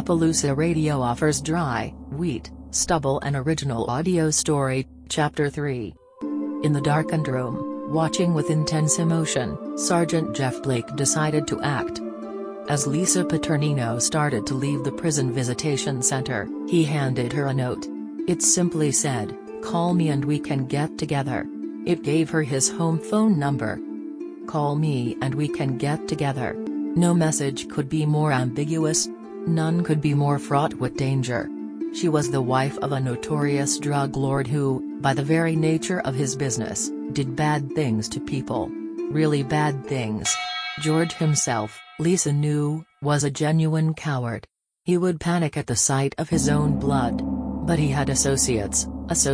Appaloosa Radio offers Dry Wheat, Stubble an original audio story, Chapter 3. In the darkened room, watching with intense emotion, Sergeant Jeff Blake decided to act. As Lisa Paternino started to leave the prison visitation center, he handed her a note. It simply said, "Call me and we can get together." It gave her his home phone number. "Call me and we can get together." No message could be more ambiguous. None could be more fraught with danger. She was the wife of a notorious drug lord who, by the very nature of his business, did bad things to people. Really bad things. George himself, Lisa knew, was a genuine coward. He would panic at the sight of his own blood. But he had associates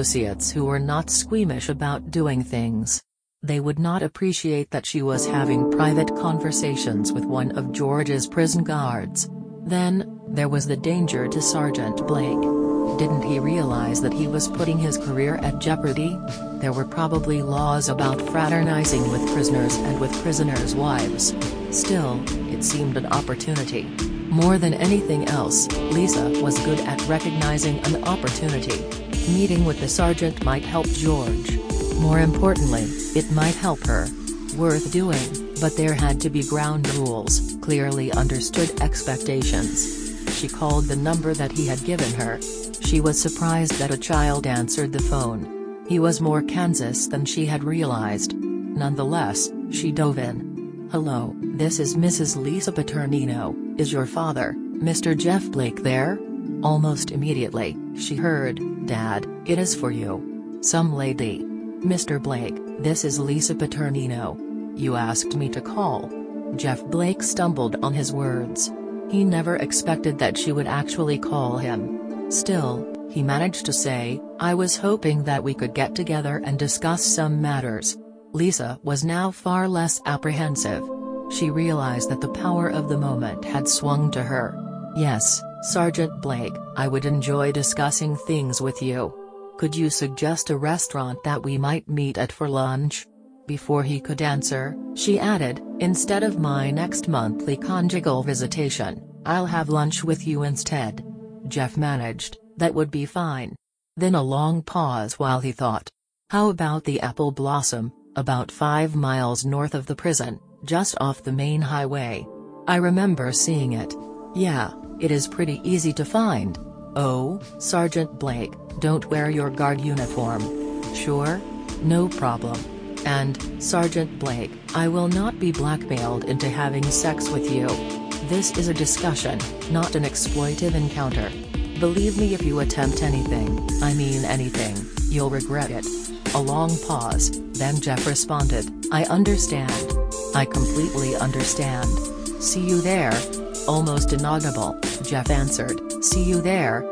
who were not squeamish about doing things. They would not appreciate that she was having private conversations with one of George's prison guards. Then, there was the danger to Sergeant Blake. Didn't he realize that he was putting his career at jeopardy? There were probably laws about fraternizing with prisoners and with prisoners' wives. Still, it seemed an opportunity. More than anything else, Lisa was good at recognizing an opportunity. Meeting with the sergeant might help George. More importantly, it might help her. Worth doing, but there had to be ground rules, clearly understood expectations. She called the number that he had given her. She was surprised that a child answered the phone. He was more Kansas than she had realized. Nonetheless, she dove in. "Hello, this is Mrs. Lisa Paternino. Is your father, Mr. Jeff Blake, there?" Almost immediately, she heard, "Dad, it is for you. Some lady. Mr. Blake, this is Lisa Paternino. You asked me to call." Jeff Blake stumbled on his words. He never expected that she would actually call him. Still, he managed to say, "I was hoping that we could get together and discuss some matters." Lisa was now far less apprehensive. She realized that the power of the moment had swung to her. "Yes, Sergeant Blake, I would enjoy discussing things with you. Could you suggest a restaurant that we might meet at for lunch?" Before he could answer, she added, "Instead of my next monthly conjugal visitation, I'll have lunch with you instead." Jeff managed, "That would be fine." Then a long pause while he thought. "How about the Apple Blossom, about 5 miles north of the prison, just off the main highway? I remember seeing it. Yeah, it is pretty easy to find." "Oh, Sergeant Blake, don't wear your guard uniform." "Sure? No problem. And, Sergeant Blake, I will not be blackmailed into having sex with you. This is a discussion, not an exploitive encounter. Believe me, if you attempt anything, I mean anything, you'll regret it." A long pause, then Jeff responded, "I understand. I completely understand. See you there." Almost inaudible, Jeff answered, "See you there."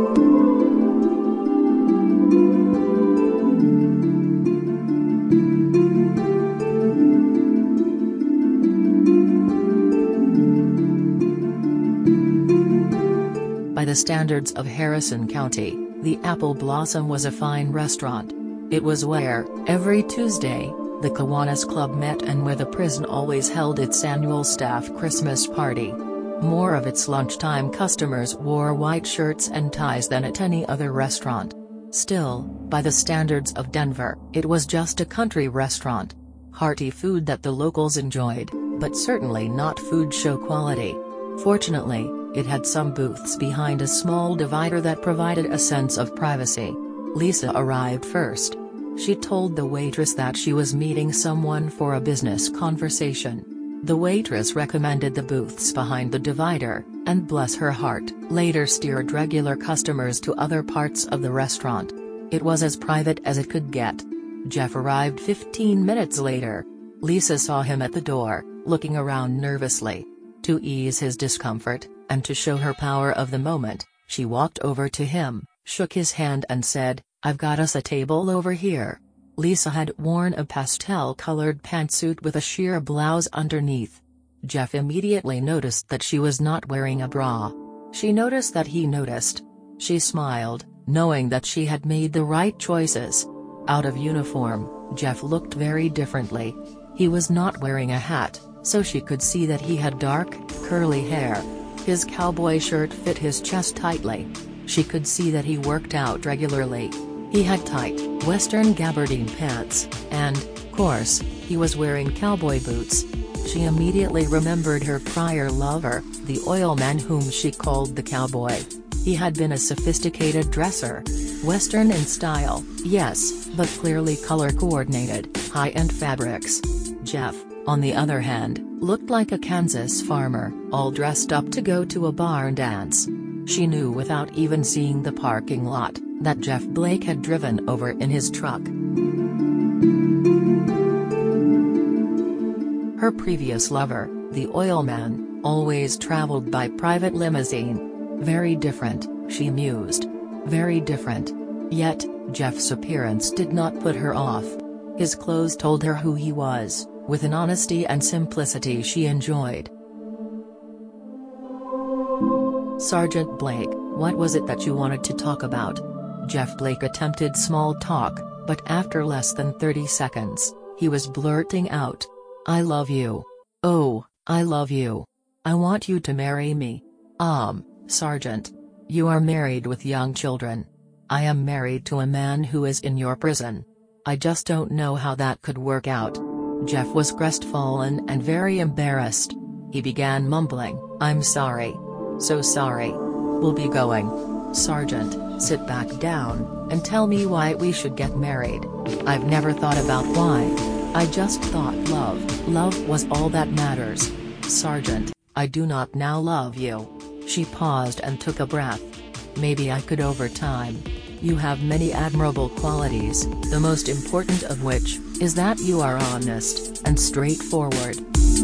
By the standards of Harrison County, the Apple Blossom was a fine restaurant. It was where, every Tuesday, the Kiwanis Club met and where the prison always held its annual staff Christmas party. More of its lunchtime customers wore white shirts and ties than at any other restaurant. Still, by the standards of Denver, it was just a country restaurant. Hearty food that the locals enjoyed, but certainly not food show quality. Fortunately, it had some booths behind a small divider that provided a sense of privacy. Lisa arrived first. She told the waitress that she was meeting someone for a business conversation. The waitress recommended the booths behind the divider, and bless her heart, later steered regular customers to other parts of the restaurant. It was as private as it could get. Jeff arrived 15 minutes later. Lisa saw him at the door, looking around nervously. To ease his discomfort, and to show her power of the moment, she walked over to him, shook his hand and said, "I've got us a table over here." Lisa had worn a pastel-colored pantsuit with a sheer blouse underneath. Jeff immediately noticed that she was not wearing a bra. She noticed that he noticed. She smiled, knowing that she had made the right choices. Out of uniform, Jeff looked very differently. He was not wearing a hat, so she could see that he had dark, curly hair. His cowboy shirt fit his chest tightly. She could see that he worked out regularly. He had tight, Western gabardine pants, and, of course, he was wearing cowboy boots. She immediately remembered her prior lover, the oil man whom she called the cowboy. He had been a sophisticated dresser. Western in style, yes, but clearly color-coordinated, high-end fabrics. Jeff, on the other hand, looked like a Kansas farmer, all dressed up to go to a barn dance. She knew without even seeing the parking lot, that Jeff Blake had driven over in his truck. Her previous lover, the oil man, always traveled by private limousine. Very different, she mused. Very different. Yet, Jeff's appearance did not put her off. His clothes told her who he was, with an honesty and simplicity she enjoyed. Sergeant Blake, what was it that you wanted to talk about? Jeff Blake attempted small talk, but after less than 30 seconds, he was blurting out, "I love you. Oh, I love you. I want you to marry me." Sergeant. You are married with young children. I am married to a man who is in your prison. I just don't know how that could work out. Jeff was crestfallen and very embarrassed. He began mumbling, "I'm sorry. So sorry. We'll be going." "Sergeant, sit back down, and tell me why we should get married." "I've never thought about why. I just thought love was all that matters." "Sergeant, I do not now love you." She paused and took a breath. "Maybe I could over time. You have many admirable qualities, the most important of which is that you are honest and straightforward."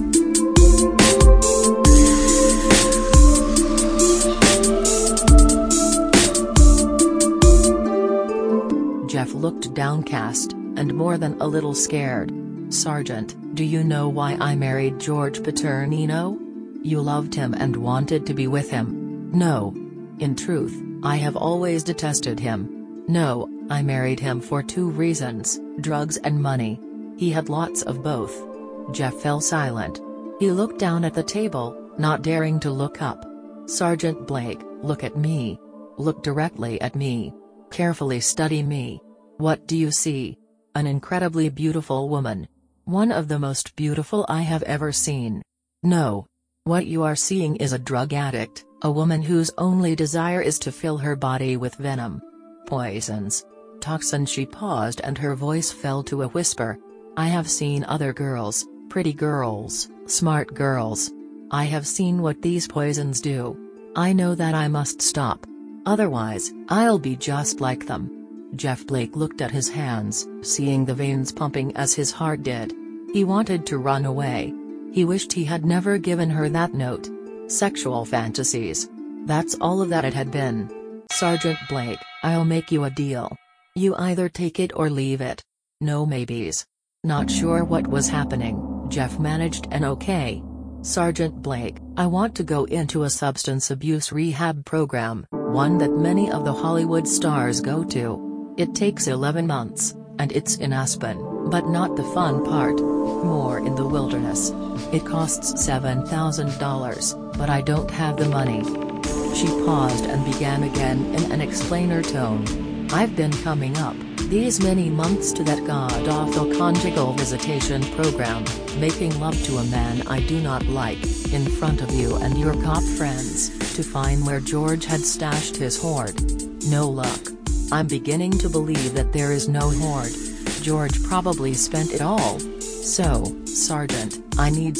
Jeff looked downcast, and more than a little scared. "Sergeant, do you know why I married George Paternino?" "You loved him and wanted to be with him." "No. In truth, I have always detested him." "No, I married him for 2 reasons, drugs and money." "He had lots of both." Jeff fell silent. He looked down at the table, not daring to look up. "Sergeant Blake, look at me. Look directly at me. Carefully study me. What do you see?" "An incredibly beautiful woman. One of the most beautiful I have ever seen." "No. What you are seeing is a drug addict, a woman whose only desire is to fill her body with venom. Poisons. Toxins." She paused and her voice fell to a whisper. "I have seen other girls, pretty girls, smart girls. I have seen what these poisons do. I know that I must stop. Otherwise, I'll be just like them." Jeff Blake looked at his hands, seeing the veins pumping as his heart did. He wanted to run away. He wished he had never given her that note. Sexual fantasies. That's all of that it had been. "Sergeant Blake, I'll make you a deal. You either take it or leave it. No maybes." Not sure what was happening, Jeff managed an "okay." "Sergeant Blake, I want to go into a substance abuse rehab program, one that many of the Hollywood stars go to. It takes 11 months, and it's in Aspen, but not the fun part. More in the wilderness. It costs $7,000, but I don't have the money." She paused and began again in an explainer tone. "I've been coming up, these many months to that god-awful conjugal visitation program, making love to a man I do not like, in front of you and your cop friends, to find where George had stashed his hoard. No luck. I'm beginning to believe that there is no hoard. George probably spent it all. So, Sergeant, I need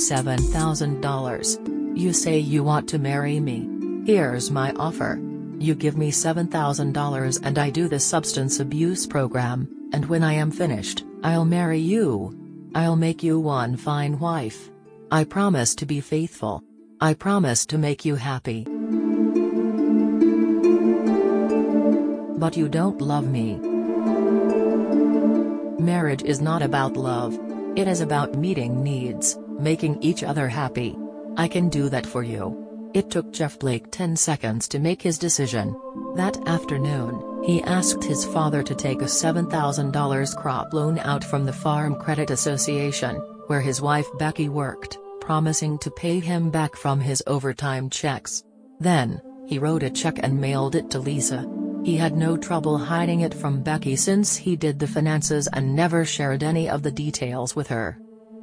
$7,000. You say you want to marry me. Here's my offer. You give me $7,000 and I do the substance abuse program, and when I am finished, I'll marry you. I'll make you one fine wife. I promise to be faithful. I promise to make you happy." "But you don't love me." "Marriage is not about love. It is about meeting needs, making each other happy. I can do that for you." It took Jeff Blake 10 seconds to make his decision. That afternoon, he asked his father to take a $7,000 crop loan out from the Farm Credit Association, where his wife Becky worked, promising to pay him back from his overtime checks. Then, he wrote a check and mailed it to Lisa. He had no trouble hiding it from Becky since he did the finances and never shared any of the details with her.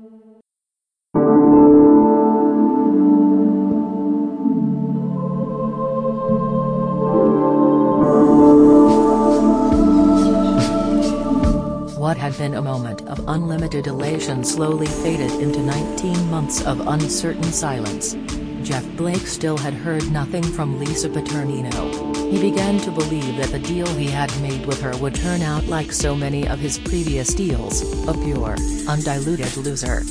What had been a moment of unlimited elation slowly faded into 19 months of uncertain silence. Jeff Blake still had heard nothing from Lisa Paternino. He began to believe that the deal he had made with her would turn out like so many of his previous deals, a pure, undiluted loser.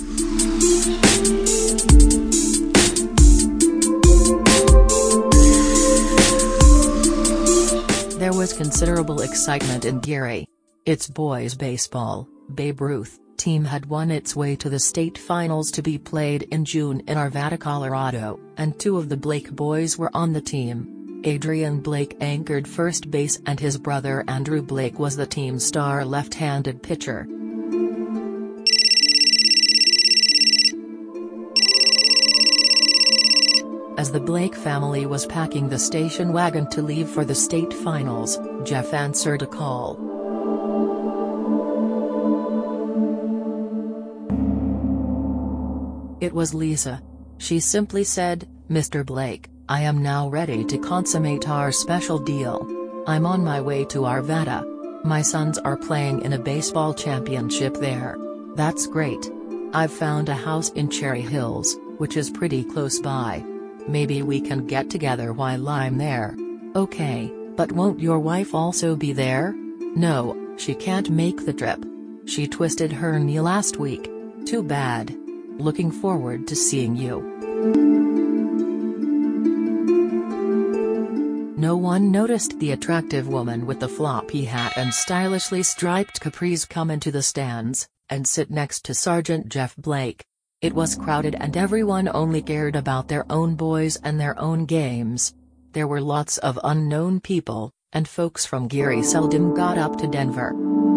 There was considerable excitement in Geary. Its boys' baseball, Babe Ruth, team had won its way to the state finals to be played in June in Arvada, Colorado, and two of the Blake boys were on the team. Adrian Blake anchored first base and his brother Andrew Blake was the team's star left-handed pitcher. As the Blake family was packing the station wagon to leave for the state finals, Jeff answered a call. It was Lisa. She simply said, "Mr. Blake, I am now ready to consummate our special deal. I'm on my way to Arvada. My sons are playing in a baseball championship there." "That's great. I've found a house in Cherry Hills, which is pretty close by. Maybe we can get together while I'm there." "Okay, but won't your wife also be there?" "No, she can't make the trip. She twisted her knee last week." "Too bad. Looking forward to seeing you." No one noticed the attractive woman with the floppy hat and stylishly striped capris come into the stands and sit next to Sergeant Jeff Blake. It was crowded and everyone only cared about their own boys and their own games. There were lots of unknown people, and folks from Geary seldom got up to Denver.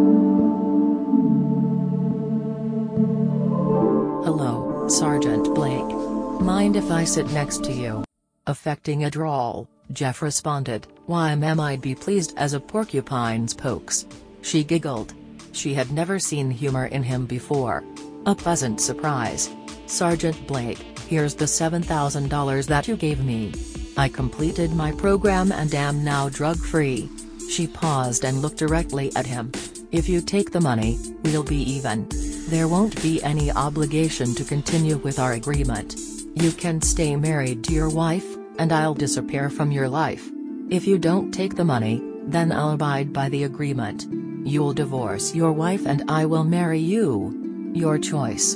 "Hello, Sergeant Blake. Mind if I sit next to you?" Affecting a drawl, Jeff responded, "Why ma'am, I'd be pleased as a porcupine's pokes." She giggled. She had never seen humor in him before. A pleasant surprise. "Sergeant Blake, here's the $7,000 that you gave me. I completed my program and am now drug-free." She paused and looked directly at him. "If you take the money, we'll be even. There won't be any obligation to continue with our agreement. You can stay married to your wife, and I'll disappear from your life. If you don't take the money, then I'll abide by the agreement. You'll divorce your wife and I will marry you. Your choice."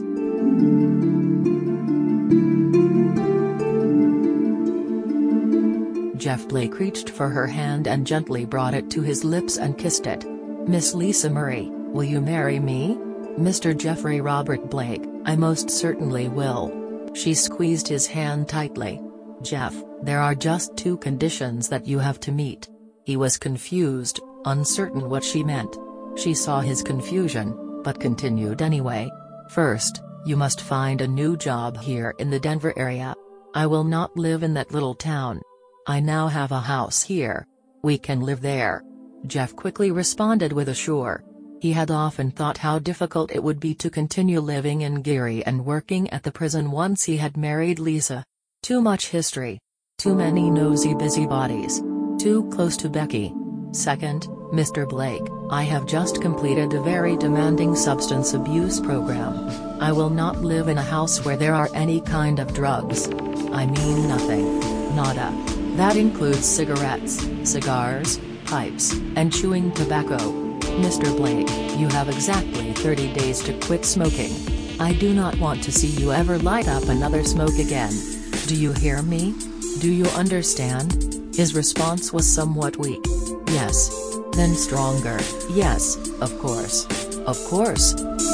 Jeff Blake reached for her hand and gently brought it to his lips and kissed it. "Miss Lisa Murray, will you marry me?" "Mr. Jeffrey Robert Blake, I most certainly will." She squeezed his hand tightly. "Jeff, there are just two conditions that you have to meet." He was confused, uncertain what she meant. She saw his confusion, but continued anyway. "First, you must find a new job here in the Denver area. I will not live in that little town. I now have a house here. We can live there." Jeff quickly responded with a sure. He had often thought how difficult it would be to continue living in Geary and working at the prison once he had married Lisa. Too much history. Too many nosy busybodies. Too close to Becky. "Second, Mr. Blake, I have just completed a very demanding substance abuse program. I will not live in a house where there are any kind of drugs. I mean nothing. Nada. That includes cigarettes, cigars, pipes, and chewing tobacco. Mr. Blake, you have exactly 30 days to quit smoking. I do not want to see you ever light up another smoke again. Do you hear me? Do you understand?" His response was somewhat weak. "Yes." Then stronger, "Yes, of course. Of course."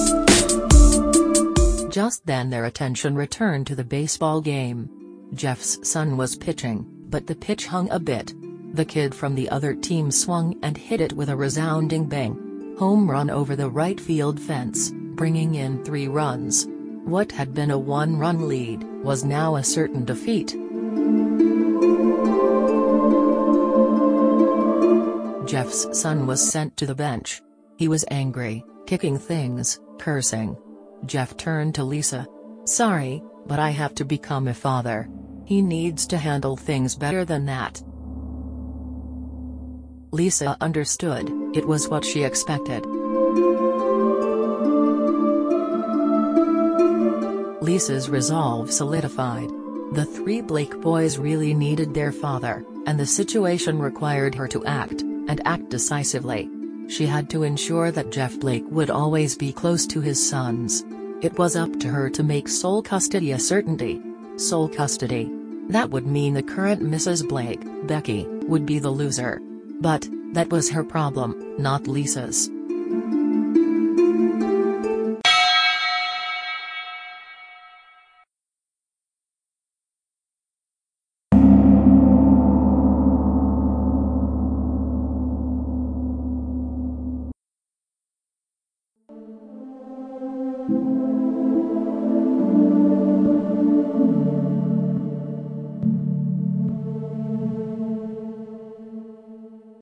Just then their attention returned to the baseball game. Jeff's son was pitching, but the pitch hung a bit. The kid from the other team swung and hit it with a resounding bang. Home run over the right field fence, bringing in 3 runs. What had been a 1-run lead was now a certain defeat. Jeff's son was sent to the bench. He was angry, kicking things, cursing. Jeff turned to Lisa. "Sorry, but I have to become a father. He needs to handle things better than that." Lisa understood, it was what she expected. Lisa's resolve solidified. The three Blake boys really needed their father, and the situation required her to act, and act decisively. She had to ensure that Jeff Blake would always be close to his sons. It was up to her to make sole custody a certainty. Sole custody. That would mean the current Mrs. Blake, Becky, would be the loser. But, that was her problem, not Lisa's.